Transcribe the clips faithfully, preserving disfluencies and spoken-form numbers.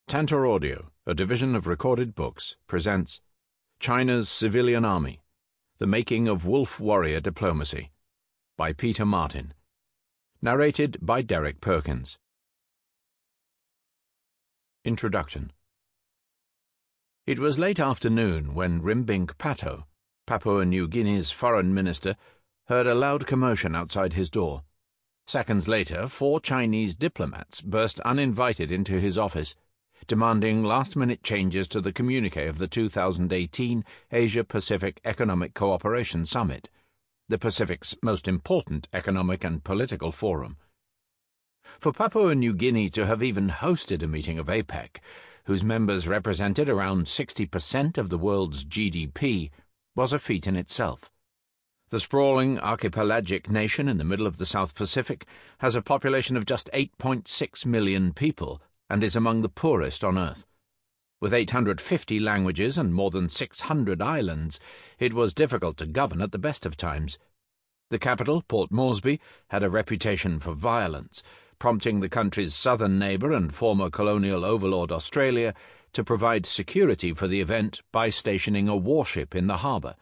Tantor Audio, a division of Recorded Books, presents China's Civilian Army, The Making of Wolf Warrior Diplomacy, by Peter Martin. Narrated by Derek Perkins. Introduction. It was late afternoon when Rimbink Pato, Papua New Guinea's foreign minister, heard a loud commotion outside his door. Seconds later, four Chinese diplomats burst uninvited into his office, demanding last-minute changes to the communique of the two thousand eighteen Asia-Pacific Economic Cooperation Summit, the Pacific's most important economic and political forum. For Papua New Guinea to have even hosted a meeting of APEC, whose members represented around sixty percent of the world's G D P, was a feat in itself. The sprawling archipelagic nation in the middle of the South Pacific has a population of just eight point six million people, and is among the poorest on Earth. With eight hundred fifty languages and more than six hundred islands, it was difficult to govern at the best of times. The capital, Port Moresby, had a reputation for violence, prompting the country's southern neighbour and former colonial overlord Australia to provide security for the event by stationing a warship in the harbour.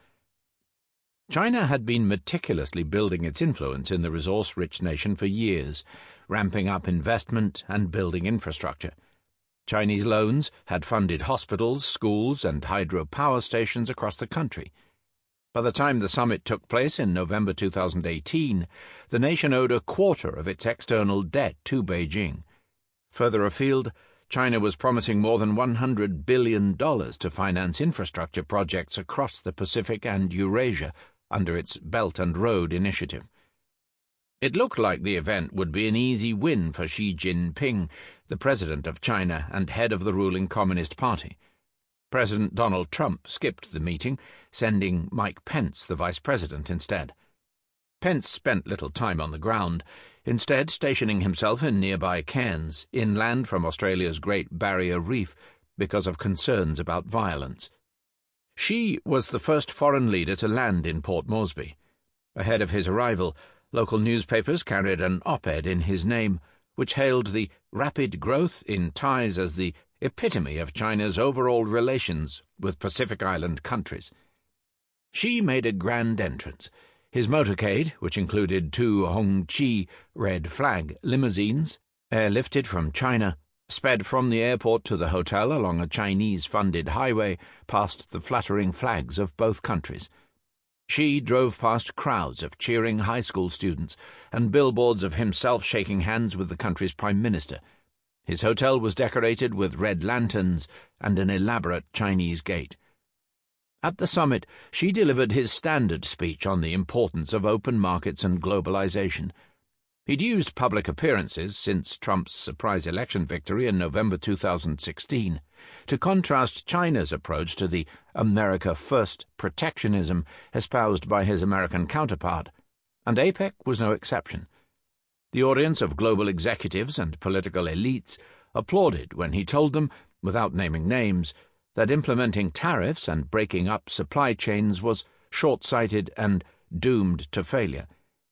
China had been meticulously building its influence in the resource-rich nation for years, ramping up investment and building infrastructure. Chinese loans had funded hospitals, schools, and hydropower stations across the country. By the time the summit took place in November two thousand eighteen, the nation owed a quarter of its external debt to Beijing. Further afield, China was promising more than one hundred billion dollars to finance infrastructure projects across the Pacific and Eurasia under its Belt and Road Initiative. It looked like the event would be an easy win for Xi Jinping, the president of China and head of the ruling Communist Party. President Donald Trump skipped the meeting, sending Mike Pence, the vice president, instead. Pence spent little time on the ground, instead stationing himself in nearby Cairns, inland from Australia's Great Barrier Reef, because of concerns about violence. Xi was the first foreign leader to land in Port Moresby. Ahead of his arrival, local newspapers carried an op-ed in his name, which hailed the rapid growth in ties as the epitome of China's overall relations with Pacific Island countries. Xi made a grand entrance. His motorcade, which included two Hongqi red flag limousines, airlifted from China, sped from the airport to the hotel along a Chinese-funded highway past the fluttering flags of both countries. Xi drove past crowds of cheering high school students and billboards of himself shaking hands with the country's prime minister. His hotel was decorated with red lanterns and an elaborate Chinese gate. At the summit, Xi delivered his standard speech on the importance of open markets and globalization. He'd used public appearances since Trump's surprise election victory in November two thousand sixteen to contrast China's approach to the America First protectionism espoused by his American counterpart, and APEC was no exception. The audience of global executives and political elites applauded when he told them, without naming names, that implementing tariffs and breaking up supply chains was short-sighted and doomed to failure.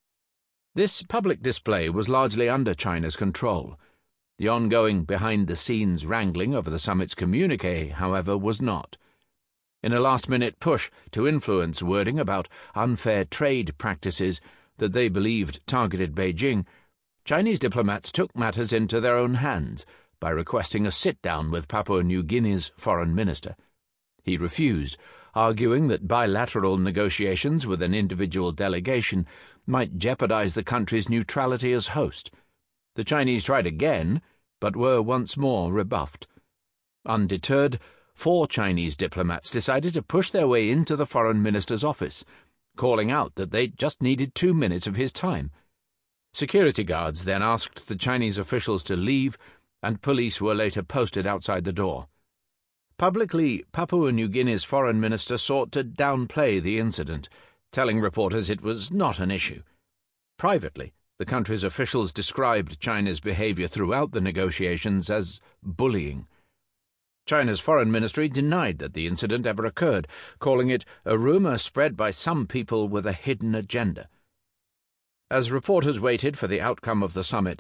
This public display was largely under China's control. The ongoing behind-the-scenes wrangling over the summit's communique, however, was not. In a last-minute push to influence wording about unfair trade practices that they believed targeted Beijing, Chinese diplomats took matters into their own hands by requesting a sit-down with Papua New Guinea's foreign minister. He refused, arguing that bilateral negotiations with an individual delegation might jeopardize the country's neutrality as host. The Chinese tried again, but were once more rebuffed. Undeterred, four Chinese diplomats decided to push their way into the foreign minister's office, calling out that they just needed two minutes of his time. Security guards then asked the Chinese officials to leave, and police were later posted outside the door. Publicly, Papua New Guinea's foreign minister sought to downplay the incident, telling reporters it was not an issue. Privately, the country's officials described China's behavior throughout the negotiations as bullying. China's foreign ministry denied that the incident ever occurred, calling it a rumor spread by some people with a hidden agenda. As reporters waited for the outcome of the summit,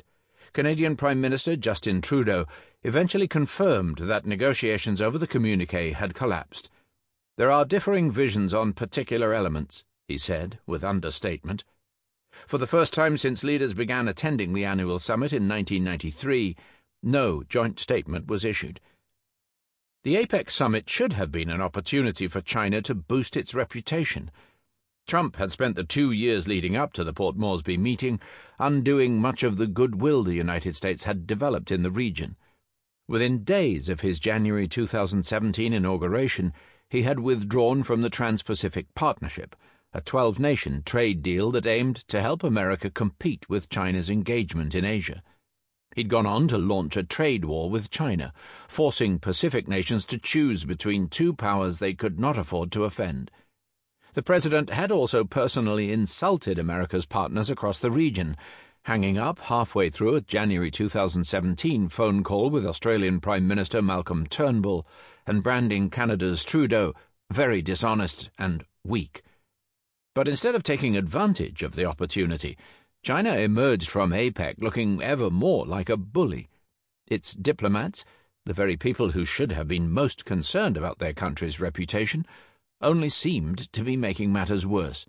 Canadian Prime Minister Justin Trudeau eventually confirmed that negotiations over the communiqué had collapsed. "There are differing visions on particular elements," he said, with understatement. For the first time since leaders began attending the annual summit in nineteen ninety-three, no joint statement was issued. The APEC summit should have been an opportunity for China to boost its reputation. Trump had spent the two years leading up to the Port Moresby meeting undoing much of the goodwill the United States had developed in the region. Within days of his January two thousand seventeen inauguration, he had withdrawn from the Trans-Pacific Partnership, a twelve-nation trade deal that aimed to help America compete with China's engagement in Asia. He'd gone on to launch a trade war with China, forcing Pacific nations to choose between two powers they could not afford to offend. The president had also personally insulted America's partners across the region, hanging up halfway through a January two thousand seventeen phone call with Australian Prime Minister Malcolm Turnbull and branding Canada's Trudeau very dishonest and weak. But instead of taking advantage of the opportunity, China emerged from APEC looking ever more like a bully. Its diplomats, the very people who should have been most concerned about their country's reputation, only seemed to be making matters worse.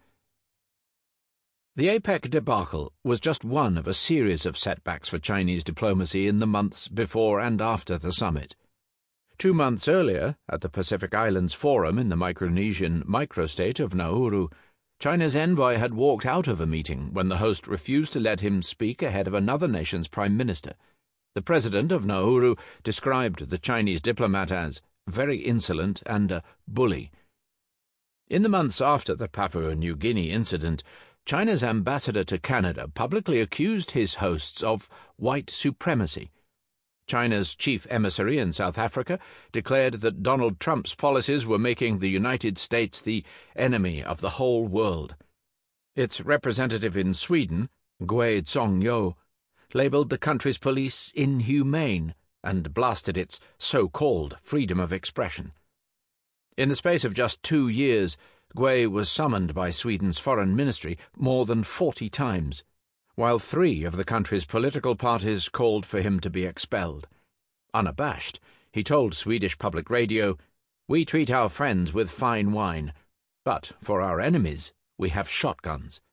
The APEC debacle was just one of a series of setbacks for Chinese diplomacy in the months before and after the summit. Two months earlier, at the Pacific Islands Forum in the Micronesian microstate of Nauru, China's envoy had walked out of a meeting when the host refused to let him speak ahead of another nation's prime minister. The president of Nauru described the Chinese diplomat as very insolent and a bully. In the months after the Papua New Guinea incident, China's ambassador to Canada publicly accused his hosts of white supremacy. China's chief emissary in South Africa declared that Donald Trump's policies were making the United States the enemy of the whole world. Its representative in Sweden, Gui Zhongyo, labelled the country's police inhumane and blasted its so-called freedom of expression. In the space of just two years, Gui was summoned by Sweden's foreign ministry more than forty times, while three of the country's political parties called for him to be expelled. Unabashed, he told Swedish public radio, "We treat our friends with fine wine, but for our enemies we have shotguns."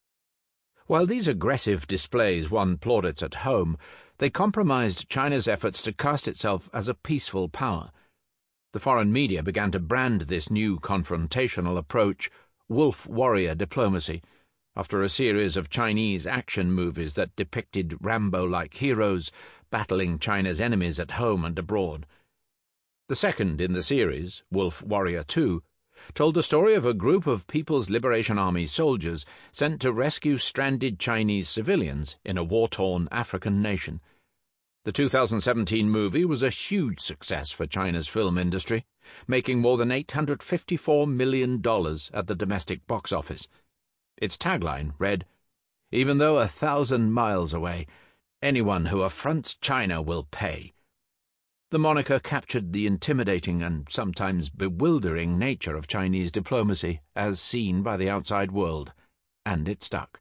While these aggressive displays won plaudits at home, they compromised China's efforts to cast itself as a peaceful power. The foreign media began to brand this new confrontational approach wolf warrior diplomacy, after a series of Chinese action movies that depicted Rambo-like heroes battling China's enemies at home and abroad. The second in the series, Wolf Warrior two, told the story of a group of People's Liberation Army soldiers sent to rescue stranded Chinese civilians in a war-torn African nation. The two thousand seventeen movie was a huge success for China's film industry, making more than eight hundred fifty-four million dollars at the domestic box office. Its tagline read, "Even though a thousand miles away, anyone who affronts China will pay." The moniker captured the intimidating and sometimes bewildering nature of Chinese diplomacy as seen by the outside world, and it stuck.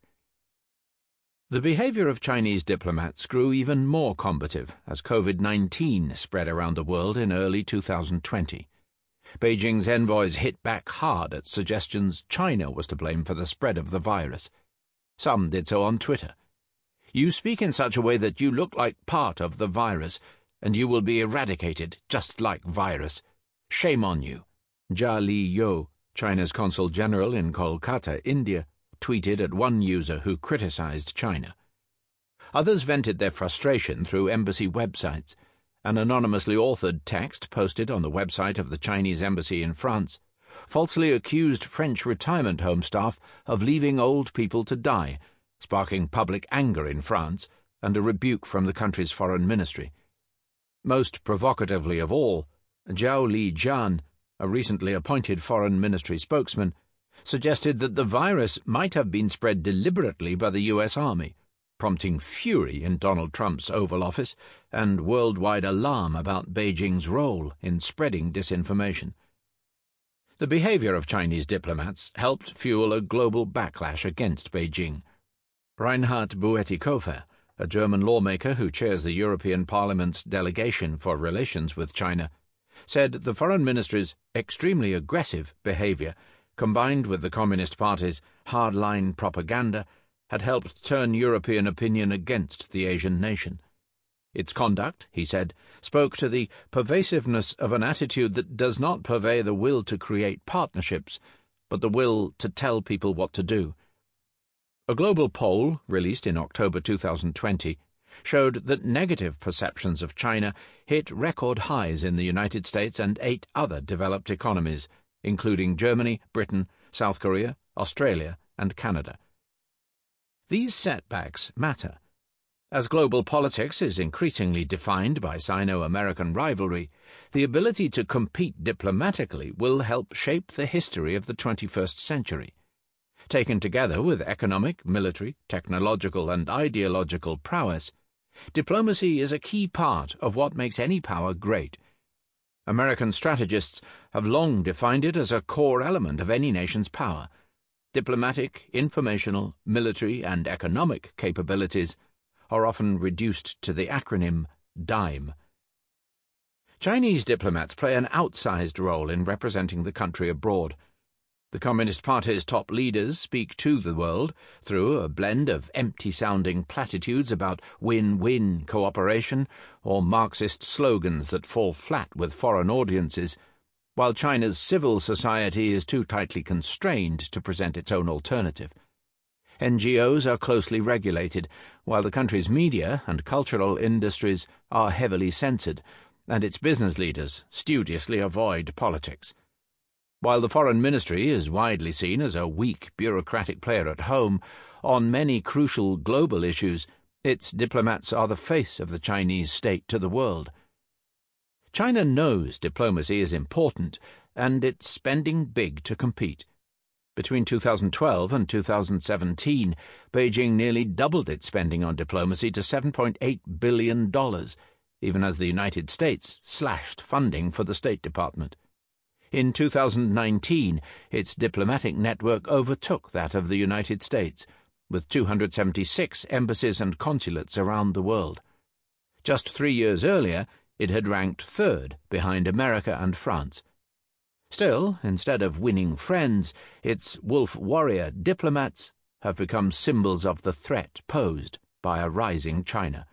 The behavior of Chinese diplomats grew even more combative as COVID nineteen spread around the world in early two thousand twenty. Beijing's envoys hit back hard at suggestions China was to blame for the spread of the virus. Some did so on Twitter. "You speak in such a way that you look like part of the virus, and you will be eradicated just like virus. Shame on you." Jia Li-yo, China's consul general in Kolkata, India, tweeted at one user who criticized China. Others vented their frustration through embassy websites. An anonymously authored text posted on the website of the Chinese embassy in France falsely accused French retirement home staff of leaving old people to die, sparking public anger in France and a rebuke from the country's foreign ministry. Most provocatively of all, Zhao Lijian, a recently appointed foreign ministry spokesman, suggested that the virus might have been spread deliberately by the U S Army, prompting fury in Donald Trump's Oval Office and worldwide alarm about Beijing's role in spreading disinformation. The behavior of Chinese diplomats helped fuel a global backlash against Beijing. Reinhard Buetikofer, a German lawmaker who chairs the European Parliament's delegation for relations with China, said the Foreign Ministry's extremely aggressive behavior, combined with the Communist Party's hardline propaganda, had helped turn European opinion against the Asian nation. Its conduct, he said, spoke to the pervasiveness of an attitude that does not purvey the will to create partnerships, but the will to tell people what to do. A global poll, released in October two thousand twenty, showed that negative perceptions of China hit record highs in the United States and eight other developed economies, including Germany, Britain, South Korea, Australia, and Canada. These setbacks matter. As global politics is increasingly defined by Sino-American rivalry, the ability to compete diplomatically will help shape the history of the twenty-first century. Taken together with economic, military, technological, and ideological prowess, diplomacy is a key part of what makes any power great. American strategists have long defined it as a core element of any nation's power. Diplomatic, informational, military, and economic capabilities are often reduced to the acronym DIME. Chinese diplomats play an outsized role in representing the country abroad. The Communist Party's top leaders speak to the world through a blend of empty-sounding platitudes about win-win cooperation or Marxist slogans that fall flat with foreign audiences, while China's civil society is too tightly constrained to present its own alternative. N G Os are closely regulated, while the country's media and cultural industries are heavily censored, and its business leaders studiously avoid politics. While the Foreign Ministry is widely seen as a weak bureaucratic player at home, on many crucial global issues, its diplomats are the face of the Chinese state to the world. China knows diplomacy is important, and it's spending big to compete. Between two thousand twelve and two thousand seventeen, Beijing nearly doubled its spending on diplomacy to seven point eight billion dollars, even as the United States slashed funding for the State Department. In two thousand nineteen, its diplomatic network overtook that of the United States, with two hundred seventy-six embassies and consulates around the world. Just three years earlier, it had ranked third behind America and France. Still, instead of winning friends, its wolf warrior diplomats have become symbols of the threat posed by a rising China.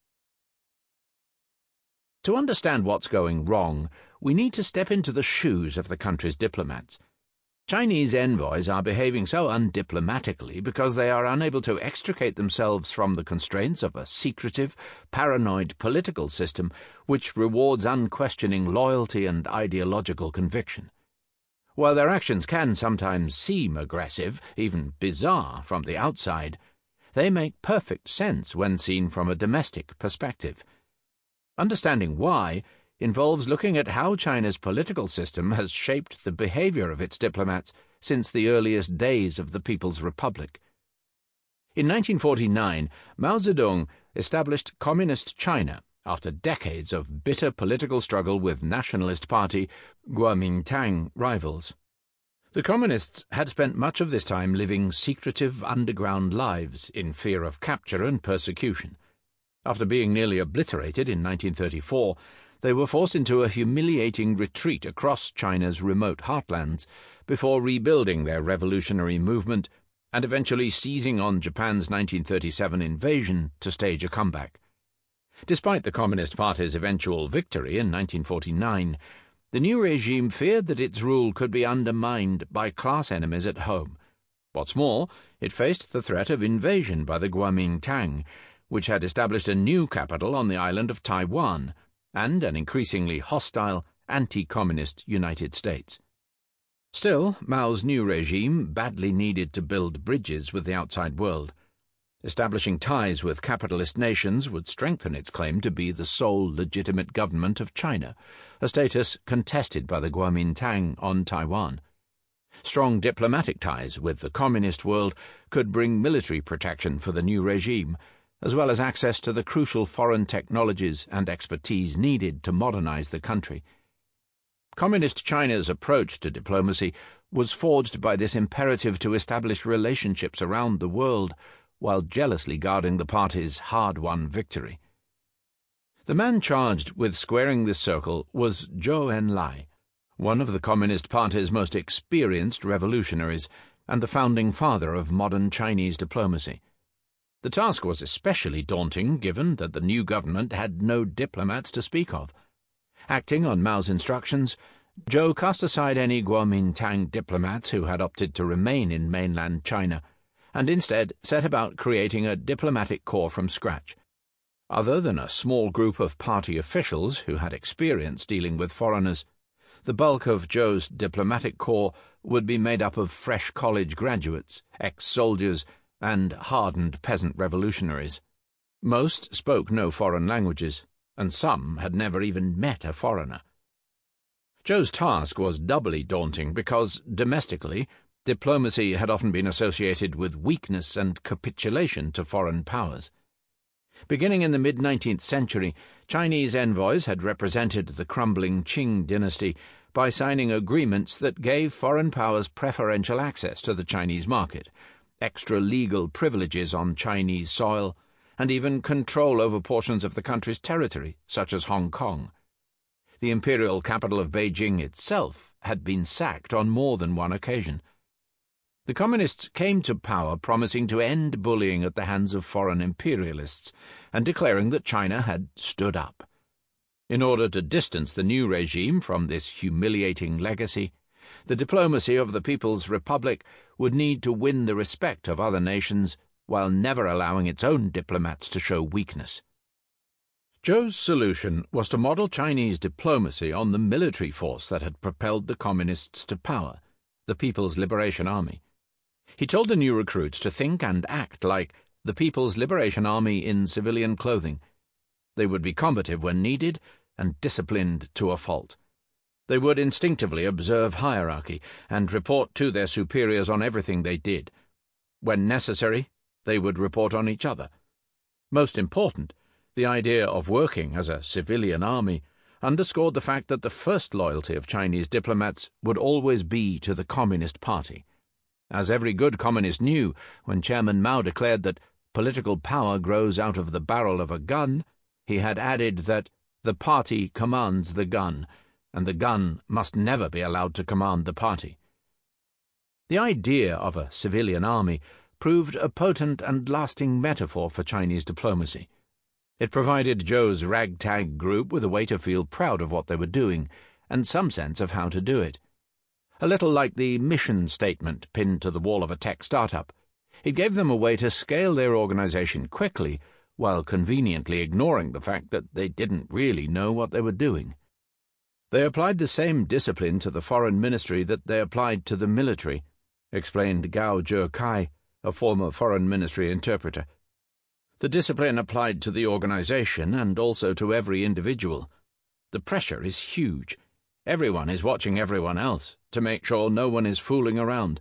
To understand what's going wrong, we need to step into the shoes of the country's diplomats. Chinese envoys are behaving so undiplomatically because they are unable to extricate themselves from the constraints of a secretive, paranoid political system which rewards unquestioning loyalty and ideological conviction. While their actions can sometimes seem aggressive, even bizarre from the outside, they make perfect sense when seen from a domestic perspective. Understanding why involves looking at how China's political system has shaped the behavior of its diplomats since the earliest days of the People's Republic. In nineteen forty-nine, Mao Zedong established Communist China after decades of bitter political struggle with Nationalist Party Kuomintang rivals. The Communists had spent much of this time living secretive underground lives in fear of capture and persecution. After being nearly obliterated in nineteen thirty-four, they were forced into a humiliating retreat across China's remote heartlands before rebuilding their revolutionary movement and eventually seizing on Japan's nineteen thirty-seven invasion to stage a comeback. Despite the Communist Party's eventual victory in nineteen forty-nine, the new regime feared that its rule could be undermined by class enemies at home. What's more, it faced the threat of invasion by the Kuomintang, which had established a new capital on the island of Taiwan, and an increasingly hostile, anti-communist United States. Still, Mao's new regime badly needed to build bridges with the outside world. Establishing ties with capitalist nations would strengthen its claim to be the sole legitimate government of China, a status contested by the Kuomintang on Taiwan. Strong diplomatic ties with the communist world could bring military protection for the new regime, as well as access to the crucial foreign technologies and expertise needed to modernize the country. Communist China's approach to diplomacy was forged by this imperative to establish relationships around the world, while jealously guarding the party's hard-won victory. The man charged with squaring this circle was Zhou Enlai, one of the Communist Party's most experienced revolutionaries and the founding father of modern Chinese diplomacy. The task was especially daunting given that the new government had no diplomats to speak of. Acting on Mao's instructions, Zhou cast aside any Kuomintang diplomats who had opted to remain in mainland China, and instead set about creating a diplomatic corps from scratch. Other than a small group of party officials who had experience dealing with foreigners, the bulk of Zhou's diplomatic corps would be made up of fresh college graduates, ex-soldiers, and hardened peasant revolutionaries. Most spoke no foreign languages, and some had never even met a foreigner. Zhou's task was doubly daunting because, domestically, diplomacy had often been associated with weakness and capitulation to foreign powers. Beginning in the mid-nineteenth century, Chinese envoys had represented the crumbling Qing dynasty by signing agreements that gave foreign powers preferential access to the Chinese market, extra legal privileges on Chinese soil, and even control over portions of the country's territory, such as Hong Kong. The imperial capital of Beijing itself had been sacked on more than one occasion. The Communists came to power promising to end bullying at the hands of foreign imperialists and declaring that China had stood up. In order to distance the new regime from this humiliating legacy, the diplomacy of the People's Republic would need to win the respect of other nations while never allowing its own diplomats to show weakness. Zhou's solution was to model Chinese diplomacy on the military force that had propelled the Communists to power, the People's Liberation Army. He told the new recruits to think and act like the People's Liberation Army in civilian clothing. They would be combative when needed and disciplined to a fault. They would instinctively observe hierarchy and report to their superiors on everything they did. When necessary, they would report on each other. Most important, the idea of working as a civilian army underscored the fact that the first loyalty of Chinese diplomats would always be to the Communist Party. As every good communist knew, when Chairman Mao declared that political power grows out of the barrel of a gun, he had added that the party commands the gun, and the gun must never be allowed to command the party. The idea of a civilian army proved a potent and lasting metaphor for Chinese diplomacy. It provided Zhou's ragtag group with a way to feel proud of what they were doing, and some sense of how to do it. A little like the mission statement pinned to the wall of a tech startup, it gave them a way to scale their organization quickly, while conveniently ignoring the fact that they didn't really know what they were doing. They applied the same discipline to the foreign ministry that they applied to the military, explained Gao Zhekai, a former foreign ministry interpreter. The discipline applied to the organization and also to every individual. The pressure is huge. Everyone is watching everyone else to make sure no one is fooling around.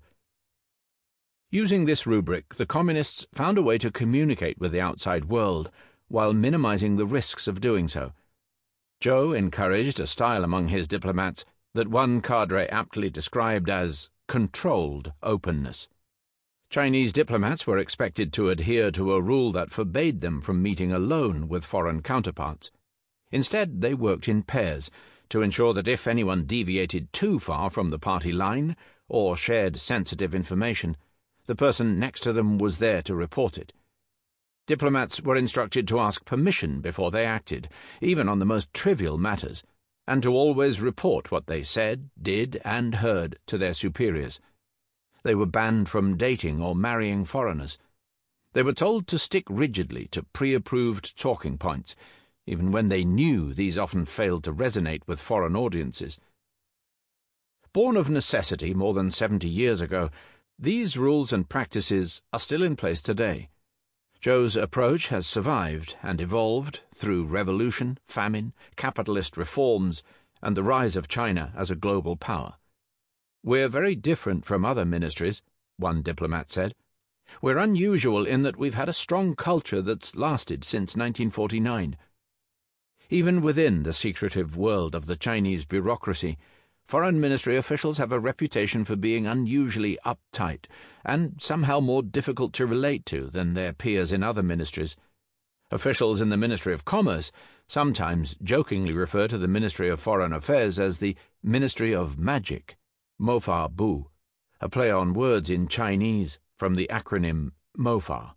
Using this rubric, the Communists found a way to communicate with the outside world while minimizing the risks of doing so. Zhou encouraged a style among his diplomats that one cadre aptly described as controlled openness. Chinese diplomats were expected to adhere to a rule that forbade them from meeting alone with foreign counterparts. Instead, they worked in pairs to ensure that if anyone deviated too far from the party line or shared sensitive information, the person next to them was there to report it. Diplomats were instructed to ask permission before they acted, even on the most trivial matters, and to always report what they said, did, and heard to their superiors. They were banned from dating or marrying foreigners. They were told to stick rigidly to pre-approved talking points, even when they knew these often failed to resonate with foreign audiences. Born of necessity more than seventy years ago, these rules and practices are still in place today. Zhou's approach has survived and evolved through revolution, famine, capitalist reforms, and the rise of China as a global power. "We're very different from other ministries," one diplomat said. "We're unusual in that we've had a strong culture that's lasted since nineteen forty-nine. Even within the secretive world of the Chinese bureaucracy, foreign ministry officials have a reputation for being unusually uptight and somehow more difficult to relate to than their peers in other ministries. Officials in the Ministry of Commerce sometimes jokingly refer to the Ministry of Foreign Affairs as the Ministry of Magic, Mofa Bu, a play on words in Chinese from the acronym MOFA.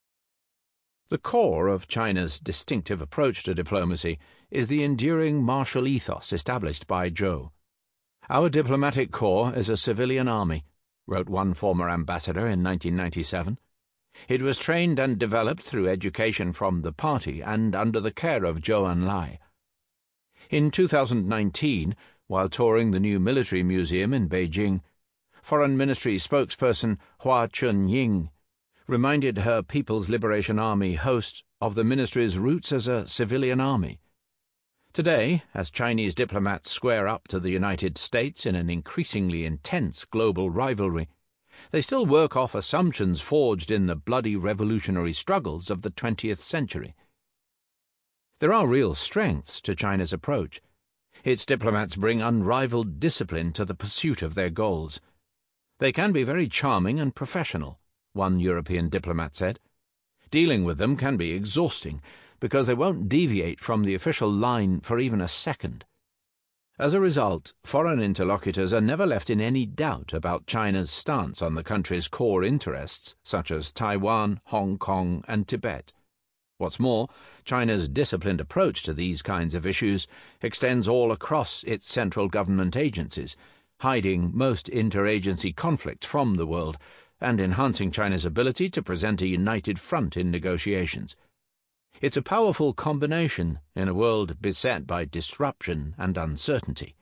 The core of China's distinctive approach to diplomacy is the enduring martial ethos established by Zhou. "Our diplomatic corps is a civilian army," wrote one former ambassador in nineteen ninety-seven. "It was trained and developed through education from the party and under the care of Zhou Enlai." In two thousand nineteen, while touring the new military museum in Beijing, Foreign Ministry spokesperson Hua Chunying reminded her People's Liberation Army host of the ministry's roots as a civilian army. Today, as Chinese diplomats square up to the United States in an increasingly intense global rivalry, they still work off assumptions forged in the bloody revolutionary struggles of the twentieth century. There are real strengths to China's approach. Its diplomats bring unrivaled discipline to the pursuit of their goals. They can be very charming and professional, one European diplomat said. Dealing with them can be exhausting, because they won't deviate from the official line for even a second. As a result, foreign interlocutors are never left in any doubt about China's stance on the country's core interests, such as Taiwan, Hong Kong, and Tibet. What's more, China's disciplined approach to these kinds of issues extends all across its central government agencies, hiding most interagency conflict from the world, and enhancing China's ability to present a united front in negotiations. It's a powerful combination in a world beset by disruption and uncertainty.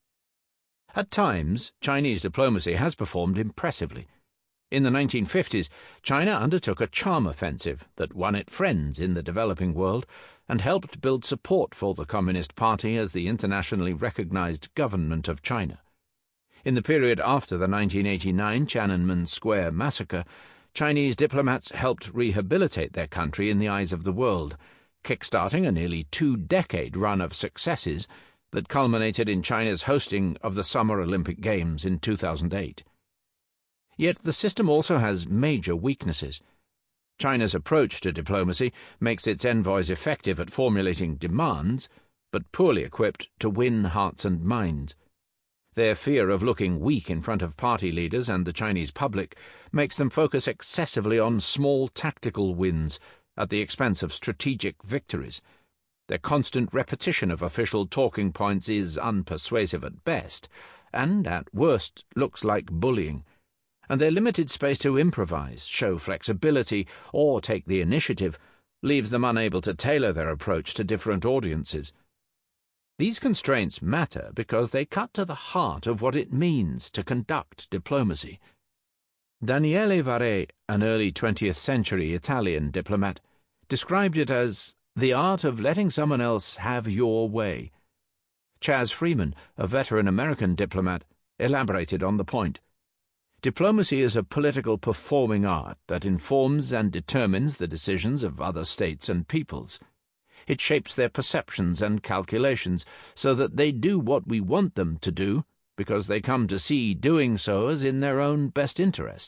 At times, Chinese diplomacy has performed impressively. In the nineteen fifties, China undertook a charm offensive that won it friends in the developing world and helped build support for the Communist Party as the internationally recognized government of China. In the period after the nineteen eighty-nine Tiananmen Square massacre, Chinese diplomats helped rehabilitate their country in the eyes of the world, kick-starting a nearly two-decade run of successes that culminated in China's hosting of the Summer Olympic Games in two thousand eight. Yet the system also has major weaknesses. China's approach to diplomacy makes its envoys effective at formulating demands, but poorly equipped to win hearts and minds. Their fear of looking weak in front of party leaders and the Chinese public makes them focus excessively on small tactical wins at the expense of strategic victories. Their constant repetition of official talking points is unpersuasive at best, and at worst looks like bullying. And their limited space to improvise, show flexibility, or take the initiative leaves them unable to tailor their approach to different audiences. These constraints matter because they cut to the heart of what it means to conduct diplomacy. Daniele Varè, an early twentieth century Italian diplomat, described it as the art of letting someone else have your way. Chas Freeman, a veteran American diplomat, elaborated on the point. Diplomacy is a political performing art that informs and determines the decisions of other states and peoples. It shapes their perceptions and calculations so that they do what we want them to do, because they come to see doing so as in their own best interest.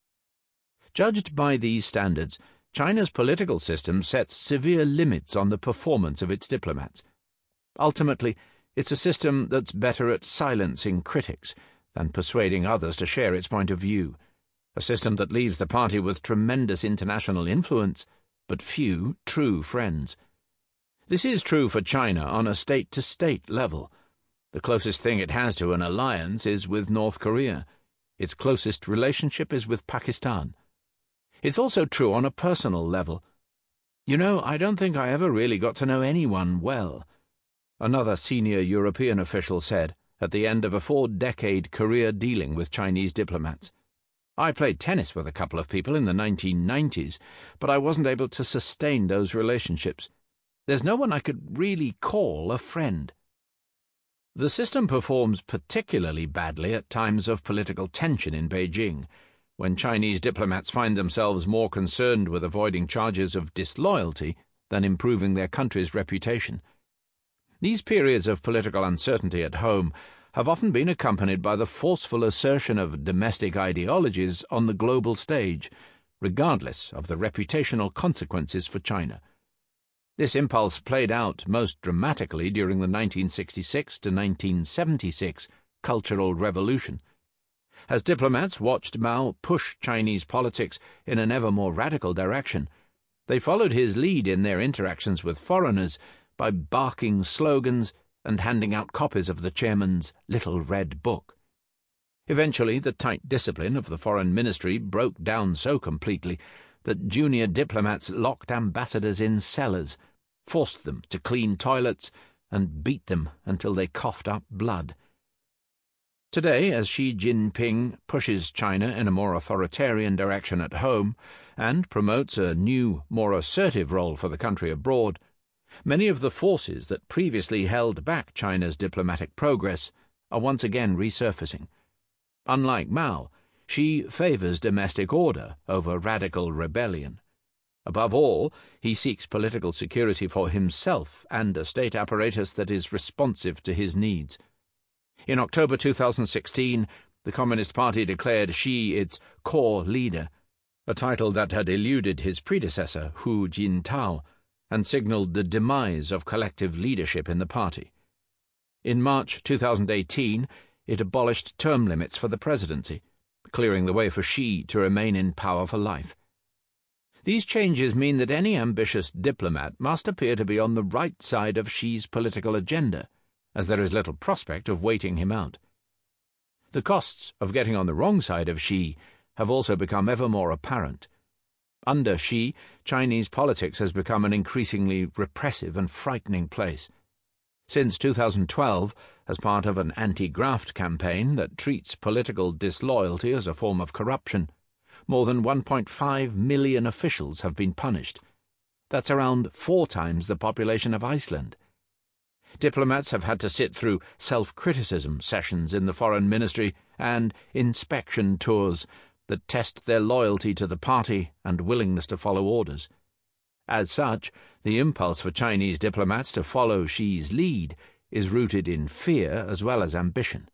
Judged by these standards, China's political system sets severe limits on the performance of its diplomats. Ultimately, it's a system that's better at silencing critics than persuading others to share its point of view, a system that leaves the party with tremendous international influence, but few true friends. This is true for China on a state-to-state level. The closest thing it has to an alliance is with North Korea. Its closest relationship is with Pakistan. It's also true on a personal level. You know, I don't think I ever really got to know anyone well, another senior European official said at the end of a four-decade career dealing with Chinese diplomats. I played tennis with a couple of people in the nineteen nineties, but I wasn't able to sustain those relationships. There's no one I could really call a friend. The system performs particularly badly at times of political tension in Beijing, when Chinese diplomats find themselves more concerned with avoiding charges of disloyalty than improving their country's reputation. These periods of political uncertainty at home have often been accompanied by the forceful assertion of domestic ideologies on the global stage, regardless of the reputational consequences for China. This impulse played out most dramatically during the nineteen sixty-six to nineteen seventy-six Cultural Revolution. As diplomats watched Mao push Chinese politics in an ever more radical direction, they followed his lead in their interactions with foreigners by barking slogans and handing out copies of the chairman's Little Red Book. Eventually, the tight discipline of the foreign ministry broke down so completely that junior diplomats locked ambassadors in cellars, forced them to clean toilets, and beat them until they coughed up blood. Today, as Xi Jinping pushes China in a more authoritarian direction at home and promotes a new, more assertive role for the country abroad, many of the forces that previously held back China's diplomatic progress are once again resurfacing. Unlike Mao, Xi favors domestic order over radical rebellion. Above all, he seeks political security for himself and a state apparatus that is responsive to his needs. In October two thousand sixteen, the Communist Party declared Xi its core leader, a title that had eluded his predecessor, Hu Jintao, and signalled the demise of collective leadership in the party. In March two thousand eighteen, it abolished term limits for the presidency, clearing the way for Xi to remain in power for life. These changes mean that any ambitious diplomat must appear to be on the right side of Xi's political agenda, as there is little prospect of waiting him out. The costs of getting on the wrong side of Xi have also become ever more apparent. Under Xi, Chinese politics has become an increasingly repressive and frightening place. Since two thousand twelve, as part of an anti-graft campaign that treats political disloyalty as a form of corruption, more than one point five million officials have been punished. That's around four times the population of Iceland. Diplomats have had to sit through self-criticism sessions in the foreign ministry and inspection tours that test their loyalty to the party and willingness to follow orders. As such, the impulse for Chinese diplomats to follow Xi's lead is rooted in fear as well as ambition.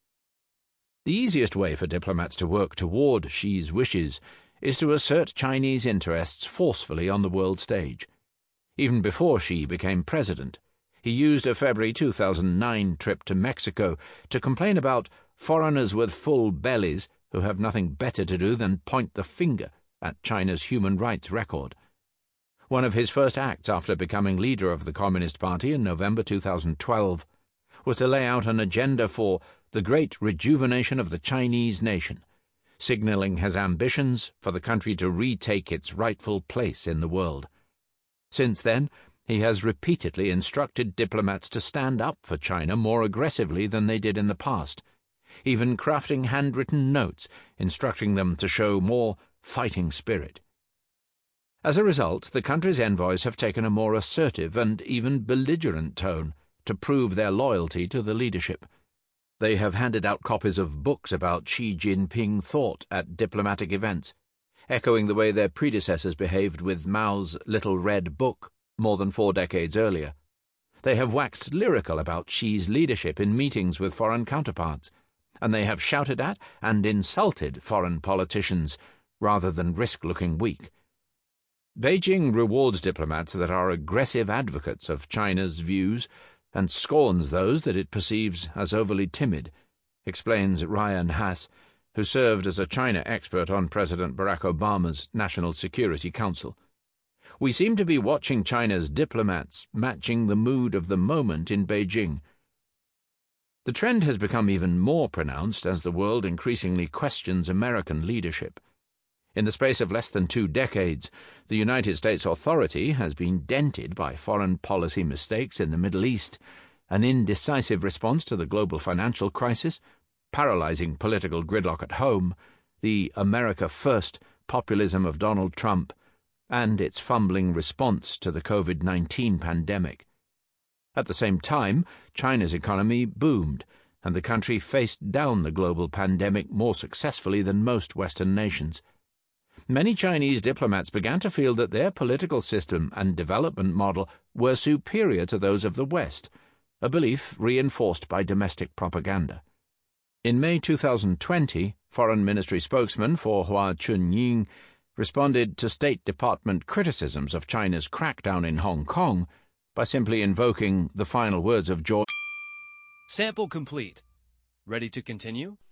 The easiest way for diplomats to work toward Xi's wishes is to assert Chinese interests forcefully on the world stage. Even before Xi became president, he used a February two thousand nine trip to Mexico to complain about foreigners with full bellies who have nothing better to do than point the finger at China's human rights record. One of his first acts after becoming leader of the Communist Party in November two thousand twelve was to lay out an agenda for the great rejuvenation of the Chinese nation, signalling his ambitions for the country to retake its rightful place in the world. Since then, he has repeatedly instructed diplomats to stand up for China more aggressively than they did in the past, even crafting handwritten notes instructing them to show more fighting spirit. As a result, the country's envoys have taken a more assertive and even belligerent tone to prove their loyalty to the leadership. They have handed out copies of books about Xi Jinping thought at diplomatic events, echoing the way their predecessors behaved with Mao's Little Red Book more than four decades earlier. They have waxed lyrical about Xi's leadership in meetings with foreign counterparts, and they have shouted at and insulted foreign politicians rather than risk looking weak. Beijing rewards diplomats that are aggressive advocates of China's views and scorns those that it perceives as overly timid, explains Ryan Hass, who served as a China expert on President Barack Obama's National Security Council. We seem to be watching China's diplomats matching the mood of the moment in Beijing. The trend has become even more pronounced as the world increasingly questions American leadership. In the space of less than two decades, the United States authority has been dented by foreign policy mistakes in the Middle East, an indecisive response to the global financial crisis, paralyzing political gridlock at home, the America First populism of Donald Trump, and its fumbling response to the COVID nineteen pandemic. At the same time, China's economy boomed, and the country faced down the global pandemic more successfully than most Western nations. Many Chinese diplomats began to feel that their political system and development model were superior to those of the West, a belief reinforced by domestic propaganda. In May two thousand twenty, Foreign Ministry spokesman for Hua Chunying responded to State Department criticisms of China's crackdown in Hong Kong by simply invoking the final words of George. Sample complete. Ready to continue?